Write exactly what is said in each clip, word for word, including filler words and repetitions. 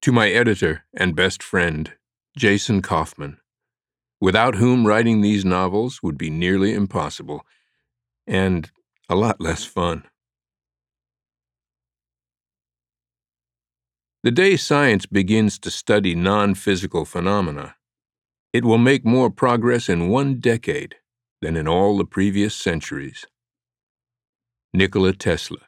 To my editor and best friend, Jason Kaufman, without whom writing these novels would be nearly impossible, and a lot less fun. The day science begins to study non-physical phenomena, it will make more progress in one decade than in all the previous centuries. Nikola Tesla.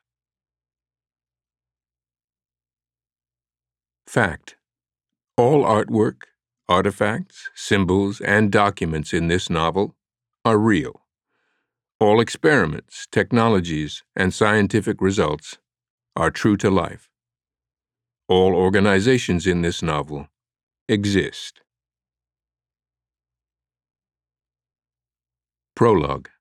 Fact: all artwork, artifacts, symbols, and documents in this novel are real. All experiments, technologies, and scientific results are true to life. All organizations in this novel exist. Prologue.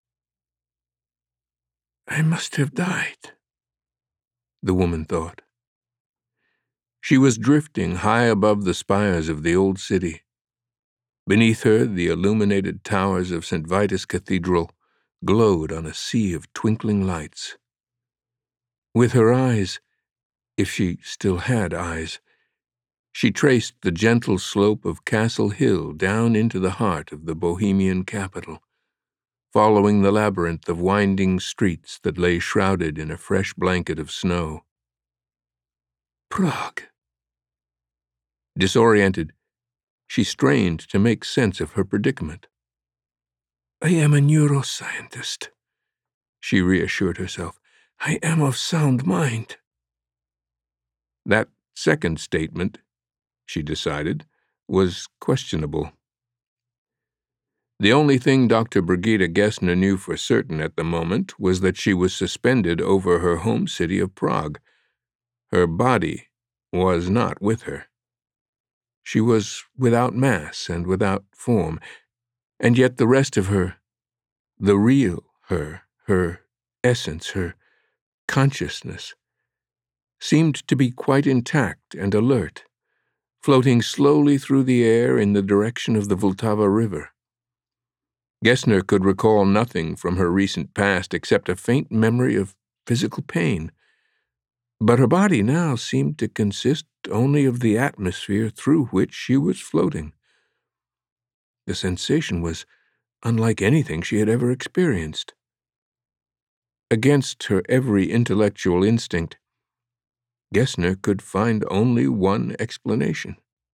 I must have died, the woman thought. She was drifting high above the spires of the old city. Beneath her, the illuminated towers of Saint Vitus Cathedral glowed on a sea of twinkling lights. With her eyes, if she still had eyes, she traced the gentle slope of Castle Hill down into the heart of the Bohemian capital, following the labyrinth of winding streets that lay shrouded in a fresh blanket of snow. Prague. Disoriented, she strained to make sense of her predicament. I am a neuroscientist, she reassured herself. I am of sound mind. That second statement, she decided, was questionable. The only thing Doctor Brigitte Gessner knew for certain at the moment was that she was suspended over her home city of Prague. Her body was not with her. She was without mass and without form, and yet the rest of her, the real her, her essence, her consciousness, seemed to be quite intact and alert, floating slowly through the air in the direction of the Vltava River. Gessner could recall nothing from her recent past except a faint memory of physical pain, but her body now seemed to consist only of the atmosphere through which she was floating. The sensation was unlike anything she had ever experienced. Against her every intellectual instinct, Gessner could find only one explanation.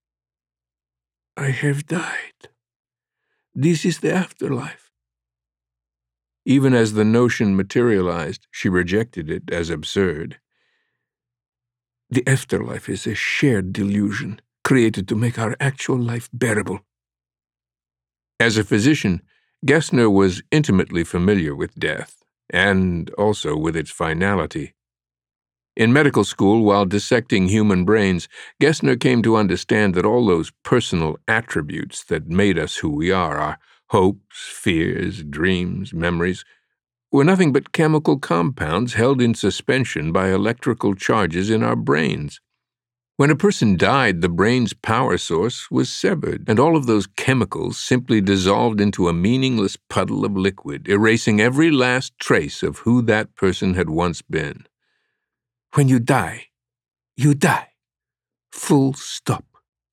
I have died. This is the afterlife. Even as the notion materialized, she rejected it as absurd. The afterlife is a shared delusion, created to make our actual life bearable. As a physician, Gessner was intimately familiar with death, and also with its finality. In medical school, while dissecting human brains, Gessner came to understand that all those personal attributes that made us who we are, our hopes, fears, dreams, memories, were nothing but chemical compounds held in suspension by electrical charges in our brains. When a person died, the brain's power source was severed, and all of those chemicals simply dissolved into a meaningless puddle of liquid, erasing every last trace of who that person had once been. When you die, you die. Full stop.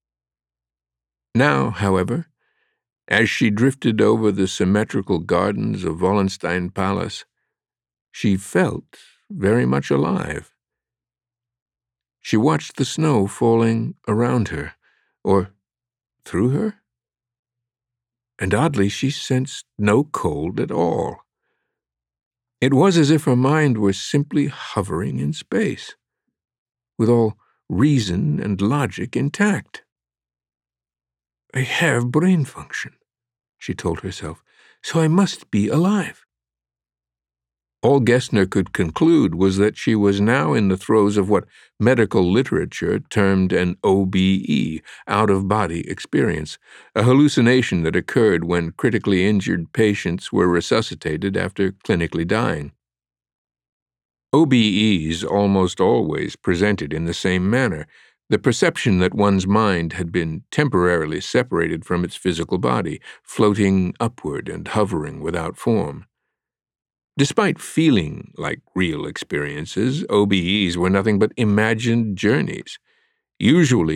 Now, however, as she drifted over the symmetrical gardens of Wallenstein Palace, she felt very much alive. She watched the snow falling around her, or through her, and oddly she sensed no cold at all. It was as if her mind were simply hovering in space, with all reason and logic intact. I have brain function, she told herself, so I must be alive. All Gessner could conclude was that she was now in the throes of what medical literature termed an O B E, out-of-body experience, a hallucination that occurred when critically injured patients were resuscitated after clinically dying. O B Es almost always presented in the same manner, the perception that one's mind had been temporarily separated from its physical body, floating upward and hovering without form. Despite feeling like real experiences, O B Es were nothing but imagined journeys, usually